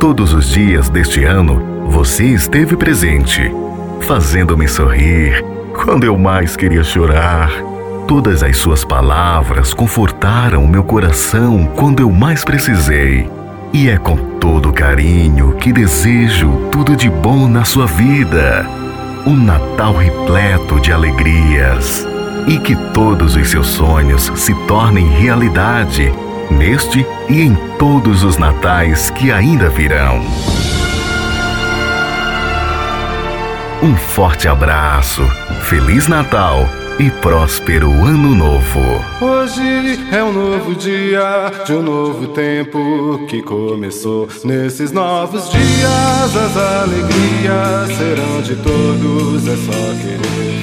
Todos os dias deste ano, você esteve presente, fazendo-me sorrir quando eu mais queria chorar. Todas as suas palavras confortaram meu coração quando eu mais precisei. E é com todo carinho que desejo tudo de bom na sua vida. Um Natal repleto de alegrias. E que todos os seus sonhos se tornem realidade, neste e em todos os natais que ainda virão. Um forte abraço, Feliz Natal e próspero Ano Novo. Hoje é um novo dia, de um novo tempo que começou. Nesses novos dias as alegrias serão de todos, é só querer.